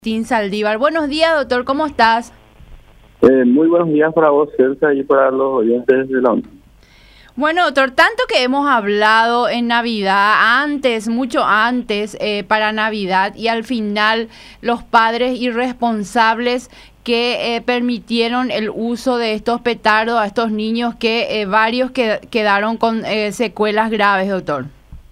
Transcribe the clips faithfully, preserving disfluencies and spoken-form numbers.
Tin Saldívar. Buenos días, doctor, ¿cómo estás? Eh, muy buenos días para vos, Celsa, y para los oyentes de la U N I. Bueno, doctor, tanto que hemos hablado en Navidad, antes, mucho antes, eh, para Navidad, y al final los padres irresponsables que eh, permitieron el uso de estos petardos a estos niños, que eh, varios que, quedaron con eh, secuelas graves, doctor.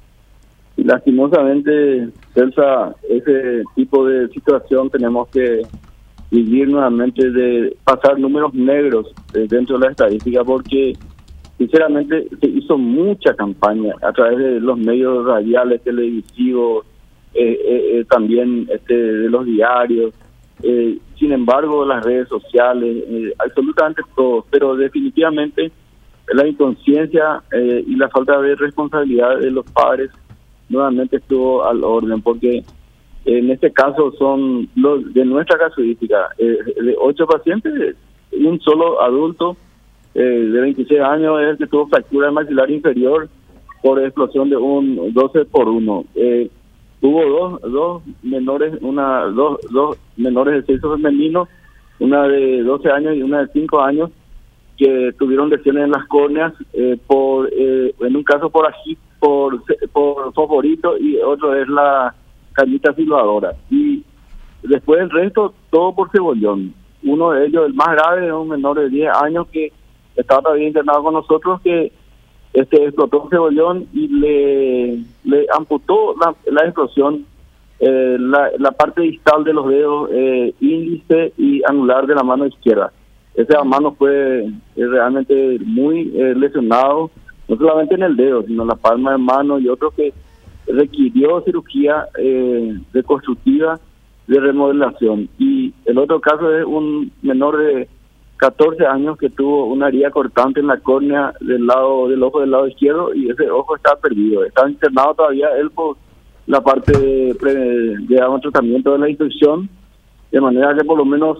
Y lastimosamente, Celsa, ese tipo de situación tenemos que vivir nuevamente, de pasar números negros eh, dentro de la estadística, porque sinceramente se hizo mucha campaña a través de los medios radiales, televisivos, eh, eh, eh, también este, de los diarios, eh, sin embargo las redes sociales, eh, absolutamente todo, pero definitivamente la inconsciencia eh, y la falta de responsabilidad de los padres nuevamente estuvo al orden, porque en este caso son los de nuestra casuística, eh, de ocho pacientes, un solo adulto eh, de veintiséis años es el que tuvo fractura maxilar inferior por explosión de un doce por uno. Eh, hubo dos dos menores, una dos dos menores de sexo femenino, una de doce años y una de cinco años, que tuvieron lesiones en las córneas, eh, por eh, en un caso por ají, por por fosforito, y otro es la cañita silbadora. Y después el resto, todo por cebollón. Uno de ellos, el más grave, es un menor de diez años que estaba todavía internado con nosotros, que este explotó un cebollón y le, le amputó la, la explosión eh, la, la parte distal de los dedos eh, índice y anular de la mano izquierda. Ese mano fue eh, realmente muy eh, lesionado, no solamente en el dedo, sino en la palma de mano, y otro que requirió cirugía eh, reconstructiva de remodelación. Y el otro caso es un menor de catorce años que tuvo una herida cortante en la córnea del lado del ojo del lado izquierdo, y ese ojo está perdido. Está internado todavía él por la parte de, de, de tratamiento de la infección, de manera que por lo menos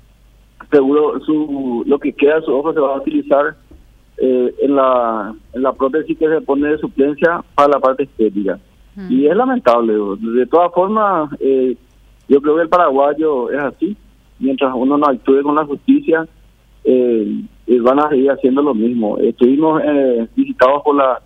seguro su lo que queda de su ojo se va a utilizar eh, en la en la prótesis que se pone de suplencia para la parte estética. Mm. Y es lamentable. De todas formas, eh, yo creo que el paraguayo es así. Mientras uno no actúe con la justicia, eh, eh, van a seguir haciendo lo mismo. Estuvimos eh, visitados por la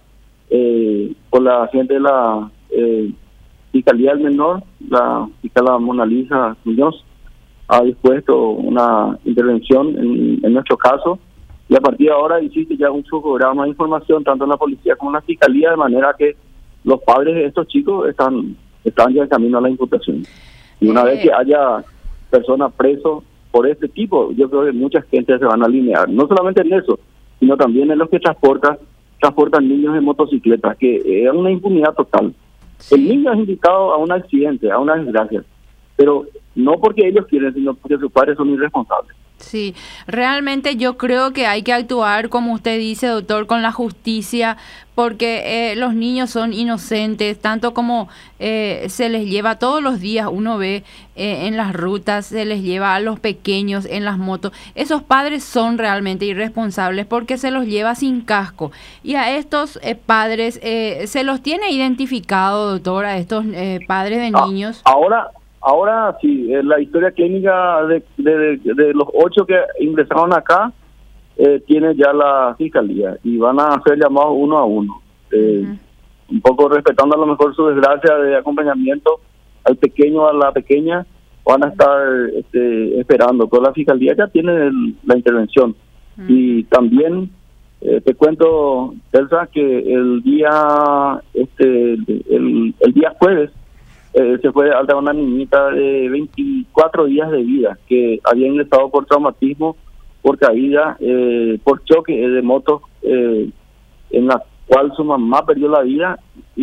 eh, por la gente de la eh, Fiscalía del Menor, la fiscal Mona Lisa Muñoz ha dispuesto una intervención en, en nuestro caso, y a partir de ahora existe ya un programa de información tanto en la policía como en la fiscalía, de manera que los padres de estos chicos están están ya en camino a la imputación. Y una eh. vez que haya personas presos por este tipo, yo creo que mucha gente se van a alinear, no solamente en eso, sino también en los que transportan transportan niños en motocicletas, que es una impunidad total. Sí. El niño es invitado a un accidente, a una desgracia, pero no porque ellos quieren, sino porque sus padres son irresponsables. Sí, realmente yo creo que hay que actuar, como usted dice, doctor, con la justicia, porque eh, los niños son inocentes, tanto como eh, se les lleva todos los días, uno ve eh, en las rutas, se les lleva a los pequeños en las motos. Esos padres son realmente irresponsables porque se los lleva sin casco. Y a estos eh, padres eh, se los tiene identificado, doctor, a estos eh, padres de ah, niños. Ahora... Ahora sí, la historia clínica de, de, de los ocho que ingresaron acá eh, tiene ya la fiscalía, y van a ser llamados uno a uno. Eh, uh-huh. Un poco respetando a lo mejor su desgracia de acompañamiento al pequeño, a la pequeña, van a estar este, esperando. Pero la fiscalía ya tiene el, la intervención. Uh-huh. Y también eh, te cuento, Elsa, que el día, este, el, el día jueves, Eh, se fue de alta una niñita de veinticuatro días de vida que había ingresado por traumatismo, por caída, eh, por choque de moto, eh, en la cual su mamá perdió la vida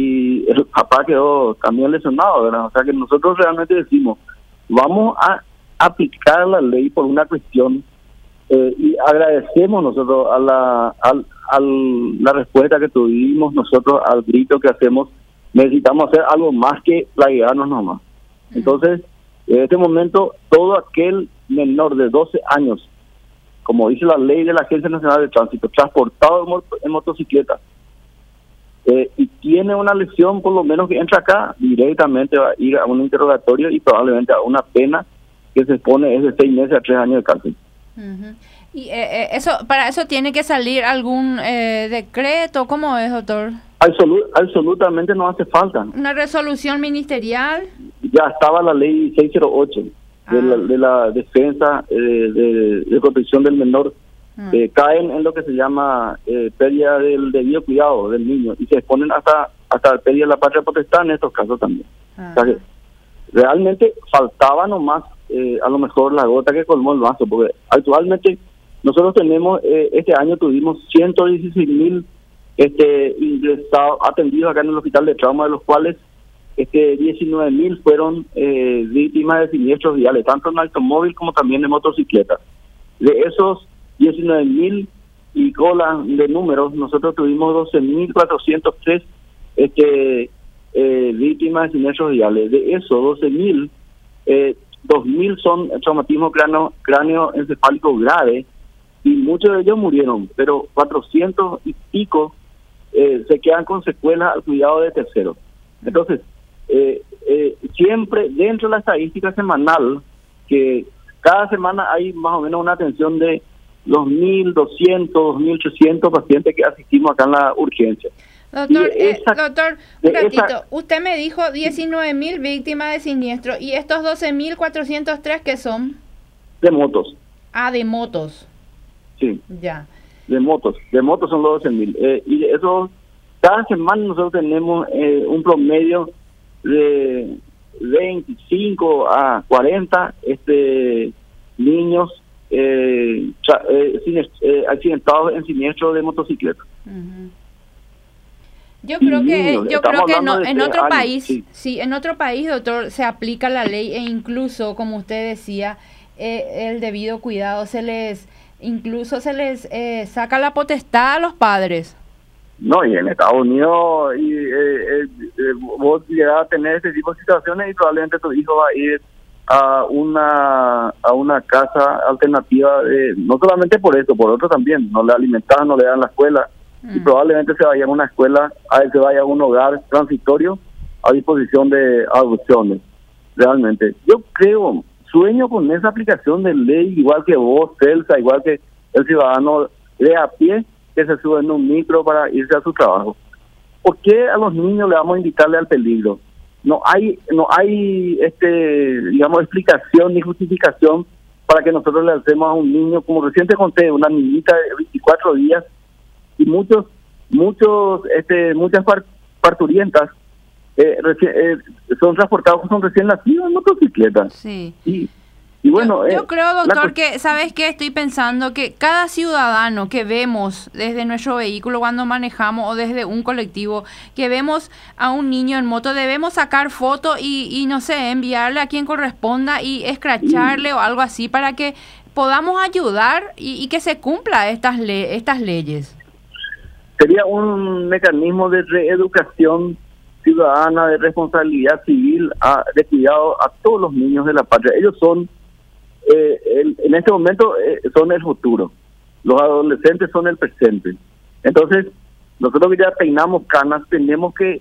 y el papá quedó también lesionado, ¿verdad? O sea que nosotros realmente decimos, vamos a aplicar la ley por una cuestión, eh, y agradecemos nosotros a la, al, al, la respuesta que tuvimos nosotros al grito que hacemos. Necesitamos hacer algo más que plaguearnos nomás. Entonces, en este momento, todo aquel menor de doce años, como dice la ley de la Agencia Nacional de Tránsito, transportado en, moto, en motocicleta, eh, y tiene una lesión, por lo menos que entra acá, directamente va a ir a un interrogatorio y probablemente a una pena que se expone es de seis meses a tres años de cárcel. Uh-huh. Y eh, eso, para eso tiene que salir algún eh, decreto, ¿cómo es, doctor? Absolut, absolutamente no hace falta. ¿Una resolución ministerial? Ya estaba la ley seiscientos ocho ah. de, la, de la defensa eh, de, de protección del menor. Uh-huh. eh, caen en lo que se llama eh, pérdida del debido cuidado del niño y se exponen hasta hasta pérdida de la patria potestad en estos casos también. Uh-huh. O sea que realmente faltaba nomás eh, a lo mejor la gota que colmó el vaso, porque actualmente nosotros tenemos, eh, este año tuvimos ciento dieciséis mil este, ingresados, atendidos acá en el hospital de trauma, de los cuales este, diecinueve mil fueron eh, víctimas de siniestros viales, tanto en automóvil como también en motocicleta. De esos diecinueve mil y cola de números, nosotros tuvimos doce mil cuatrocientos tres este, eh, víctimas de siniestros viales. De esos doce mil, eh, dos mil son traumatismo cráneo, cráneo encefálico grave, y muchos de ellos murieron, pero cuatrocientos y pico eh, se quedan con secuelas al cuidado de terceros. Entonces, eh, eh, siempre dentro de la estadística semanal, que cada semana hay más o menos una atención de dos mil doscientos, dos mil ochocientos pacientes que asistimos acá en la urgencia. Doctor, esa, eh, doctor, un ratito, esa, usted me dijo diecinueve mil víctimas de siniestro, ¿y estos doce mil cuatrocientos tres qué son? De motos. Ah, de motos. Sí. Ya. De motos, de motos son los doce mil. Eh, y eso, cada semana nosotros tenemos eh, un promedio de veinticinco a cuarenta este, niños eh, eh, eh, accidentados en siniestros de motocicleta. Uh-huh. Yo creo que yo creo que no, en otro años, país, sí. sí, en otro país, doctor, se aplica la ley e incluso, como usted decía, eh, el debido cuidado se les incluso se les eh, saca la potestad a los padres. No, y en Estados Unidos y, eh, eh, eh, vos llegas a tener ese tipo de situaciones y probablemente tu hijo va a ir a una a una casa alternativa, de, no solamente por eso, por otro también, no le alimentan, no le dan la escuela, mm. y probablemente se vaya a una escuela, a él se vaya a un hogar transitorio a disposición de adopciones. Realmente, yo creo, sueño con esa aplicación de ley, igual que vos, Celsa, igual que el ciudadano de a pie que se sube en un micro para irse a su trabajo. ¿Por qué a los niños le vamos a invitarle al peligro? No hay, no hay, este, digamos, explicación ni justificación para que nosotros le hacemos a un niño, como recién te conté, una niñita de veinticuatro días y muchos, muchos, este, muchas parturientas eh, recién, eh, son transportados, son recién nacidos en motocicleta. Sí. Y, y bueno, yo, yo eh, creo, doctor, la... que, ¿sabes qué? Estoy pensando que cada ciudadano que vemos desde nuestro vehículo cuando manejamos o desde un colectivo, que vemos a un niño en moto, debemos sacar foto y, y no sé, enviarle a quien corresponda y escracharle sí. o algo así para que podamos ayudar y, y que se cumpla estas, le estas leyes. Sería un mecanismo de reeducación ciudadana, de responsabilidad civil, a, de cuidado a todos los niños de la patria. Ellos son Eh, el, en este momento eh, son el futuro, los adolescentes son el presente. Entonces, nosotros que ya peinamos canas, tenemos que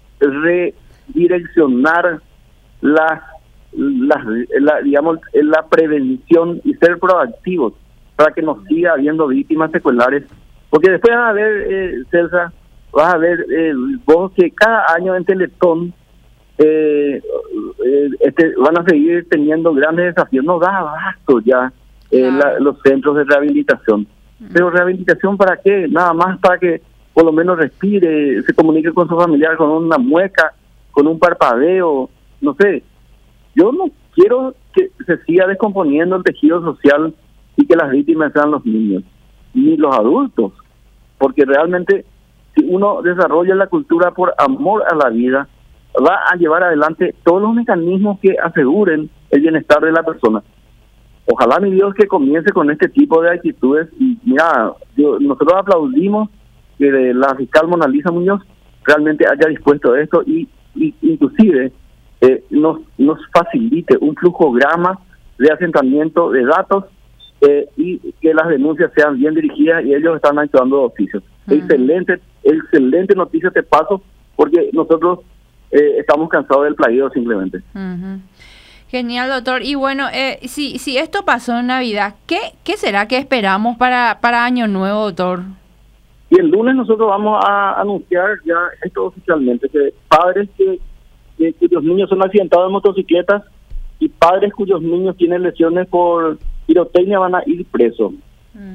redireccionar la, la, la, digamos, la prevención y ser proactivos para que nos siga habiendo víctimas seculares, porque después vas a ver, eh, Celsa, vas a ver eh, vos que cada año en Teletón Eh, eh, este, van a seguir teniendo grandes desafíos. No da abasto ya eh, claro. la, los centros de rehabilitación. Mm. Pero rehabilitación ¿para qué? Nada más para que por lo menos respire, se comunique con su familiar con una mueca, con un parpadeo, no sé. Yo no quiero que se siga descomponiendo el tejido social y que las víctimas sean los niños, ni los adultos, porque realmente si uno desarrolla la cultura por amor a la vida, va a llevar adelante todos los mecanismos que aseguren el bienestar de la persona. Ojalá, mi Dios, que comience con este tipo de actitudes. Y mira, yo, nosotros aplaudimos que la fiscal Mona Lisa Muñoz realmente haya dispuesto esto y, y inclusive eh, nos, nos facilite un flujograma de asentamiento de datos eh, y que las denuncias sean bien dirigidas y ellos están actuando de oficio. Uh-huh. Excelente, excelente noticia te paso, porque nosotros Eh, estamos cansados del plagueo simplemente. Uh-huh. Genial, doctor. Y bueno, eh, si, si esto pasó en Navidad, ¿qué, qué será que esperamos para, para Año Nuevo, doctor? Y el lunes nosotros vamos a anunciar ya esto oficialmente, que padres que, que cuyos niños son accidentados en motocicletas y padres cuyos niños tienen lesiones por pirotecnia van a ir presos. Mm.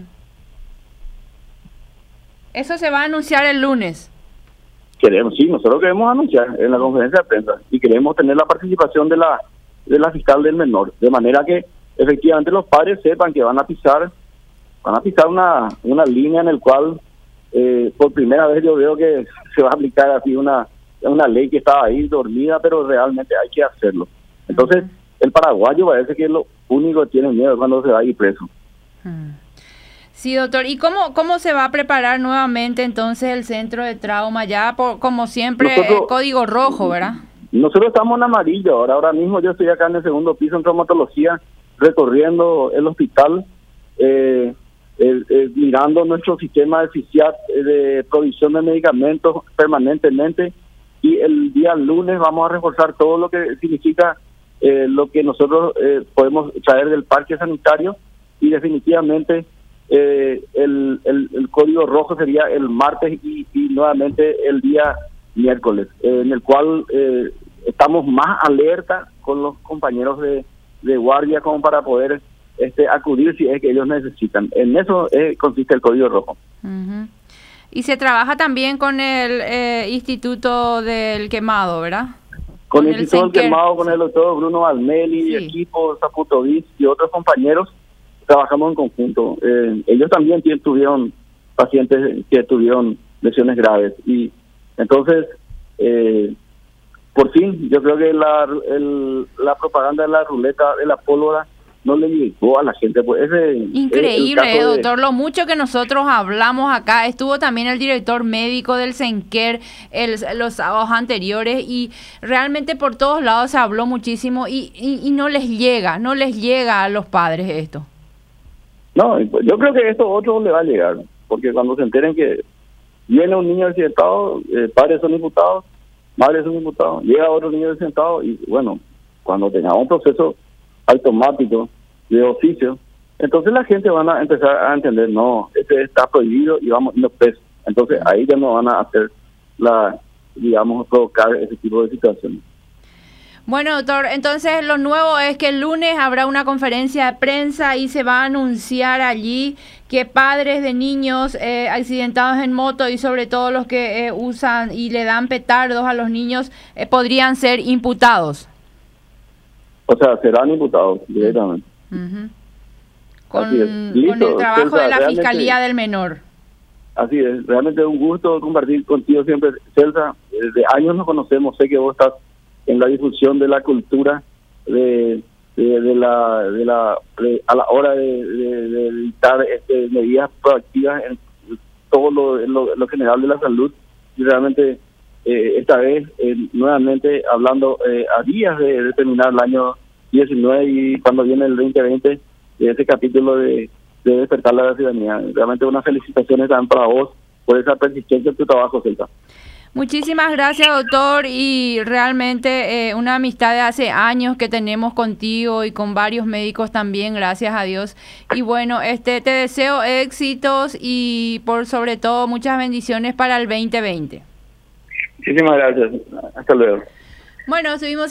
Eso se va a anunciar el lunes. Queremos, sí, nosotros queremos anunciar en la conferencia de prensa y queremos tener la participación de la de la fiscal del menor, de manera que efectivamente los padres sepan que van a pisar van a pisar una una línea en el cual eh, por primera vez yo veo que se va a aplicar así una una ley que estaba ahí dormida, pero realmente hay que hacerlo. Entonces, el paraguayo parece que es lo único que tiene miedo cuando se va a ir preso. Sí, doctor. ¿Y cómo cómo se va a preparar nuevamente entonces el centro de trauma? Ya, por, como siempre, Nosotros, código rojo, ¿verdad? Nosotros estamos en amarillo. Ahora ahora mismo yo estoy acá en el segundo piso en traumatología, recorriendo el hospital, eh, eh, eh, mirando nuestro sistema de FISIAT eh, de provisión de medicamentos permanentemente. Y el día lunes vamos a reforzar todo lo que significa eh, lo que nosotros eh, podemos traer del parque sanitario, y definitivamente eh, el, el, el código rojo sería el martes y, y nuevamente el día miércoles, eh, en el cual eh, estamos más alerta con los compañeros de, de guardia como para poder este acudir si es que ellos necesitan. En eso eh, consiste el código rojo. Uh-huh. Y se trabaja también con el eh, Instituto del Quemado, ¿verdad? Con, con el Instituto del Quemado, con el doctor Bruno Almeli, sí. Equipo Zaputovic y otros compañeros, trabajamos en conjunto. Eh, ellos también tuvieron pacientes que tuvieron lesiones graves. Y entonces, eh, por fin, yo creo que la, el, la propaganda de la ruleta de la pólvora no le llegó a la gente. Pues ese, increíble, eh, doctor, de... lo mucho que nosotros hablamos acá. Estuvo también el director médico del Senquer el, los sábados anteriores y realmente por todos lados se habló muchísimo y, y, y no les llega, no les llega a los padres esto. No, yo creo que esto a otros le va a llegar, porque cuando se enteren que viene un niño accidentado, eh, padres son imputados, madres son imputados, llega otro niño accidentado y bueno, cuando tengamos un proceso automático de oficio, entonces la gente van a empezar a entender, no, este está prohibido y vamos no presos. Entonces ahí ya no van a hacer la, digamos, provocar ese tipo de situaciones. Bueno, doctor, entonces lo nuevo es que el lunes habrá una conferencia de prensa y se va a anunciar allí que padres de niños eh, accidentados en moto y sobre todo los que eh, usan y le dan petardos a los niños eh, podrían ser imputados. O sea, serán imputados directamente. Uh-huh. Con, con el trabajo Celsa, de la Fiscalía del Menor. Así es, realmente es un gusto compartir contigo siempre, Celsa. Desde años nos conocemos, sé que vos estás en la difusión de la cultura, de, de, de la de la de, a la hora de, de, de dictar este, medidas proactivas en todo lo, en lo, en lo general de la salud. Y realmente Eh, esta vez eh, nuevamente hablando eh, a días de, de terminar el año diecinueve y cuando viene el veinte veinte, de ese capítulo de, de despertar la ciudadanía. Realmente unas felicitaciones también para vos por esa persistencia en tu trabajo, Celta. Muchísimas gracias, doctor, y realmente eh, una amistad de hace años que tenemos contigo y con varios médicos también, gracias a Dios. Y bueno, este te deseo éxitos y por sobre todo muchas bendiciones para el veinte veinte. Muchísimas gracias. Hasta luego. Bueno, subimos.